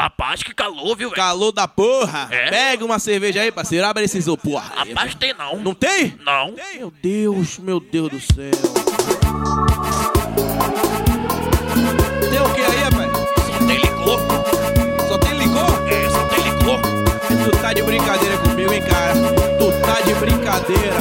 Rapaz, que calor, viu, velho? Calor da porra. É? Pega uma cerveja aí, parceiro. Abre esse isopor. Rapaz, tem não. Não tem? Não. Meu Deus do céu. Tem o que aí, rapaz? Só tem licor. Só tem licor? É, só tem licor. Tu tá de brincadeira comigo, hein, cara? Tu tá de brincadeira.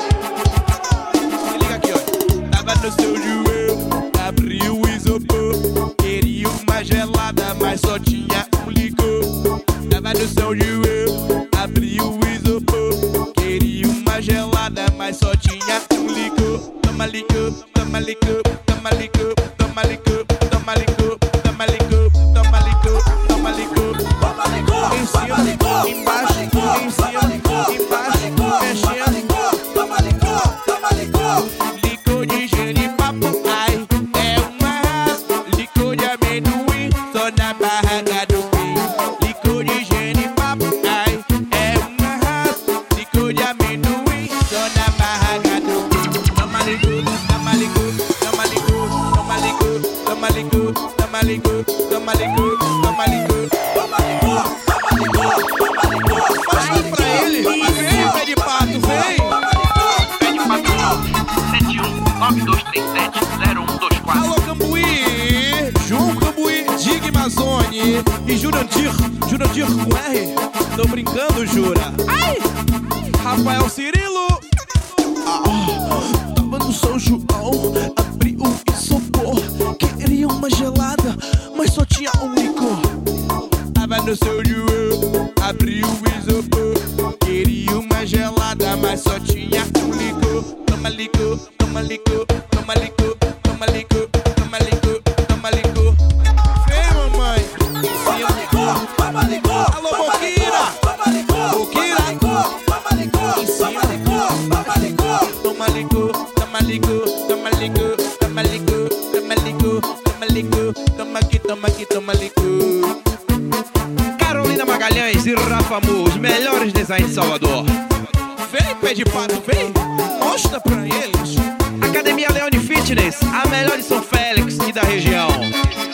Se liga aqui, ó. Tava no seu joelho, abriu o isopor. Queria uma gelada, mas só tinha um licor. Tava no seu joelho, abriu o isopor. Queria uma gelada, mas só tinha um licor. Toma licor, toma licor, toma licor, toma licor, toma licor, toma licor, toma licor, toma licor, toma licor. Em cima, embaixo, em cima, embaixo, mexendo. Toma licor, toma licor. Licor de genipapo, ai, é uma raça. Licor de amendoim, só na barraca do fim. Licor de genipapo, ai, é uma raça. Licor de amendoim, só na barraca do fim. Toma licor, toma licor, toma licor, toma licor, toma licor, toma licor, toma licor, toma licor, toma licor, toma licor, toma licor. Faz tudo pra ele. Vem, pé de pato, vem. Pede patrão. 7192370124. Alô, Cambuí, João Cambuí, Dig Mazone e Jurandir com R. Tô brincando, Jura. Ai! Rafael Cirilo. Tava no São João, abri o isopor. Queria uma gelada, mas só tinha um licor. Tava no São João, abri o isopor. Queria uma gelada, mas só tinha um licor. Toma licor, toma licor, toma licor, toma licor, toma licor, toma licor. Vem, mamãe. Toma licor, toma licor. Alô, Boquira. Toma licor, Boquira. Toma licor, toma licor, toma licor. Toma licor, toma licor, toma licor, toma licor, toma licor, toma licor. Toma aqui, toma licor. Carolina Magalhães e Rafa Mu, os melhores designs de Salvador. Vem, pé de pato, vem. Mostra pra eles. Academia Leone Fitness, a melhor de São Félix e da região.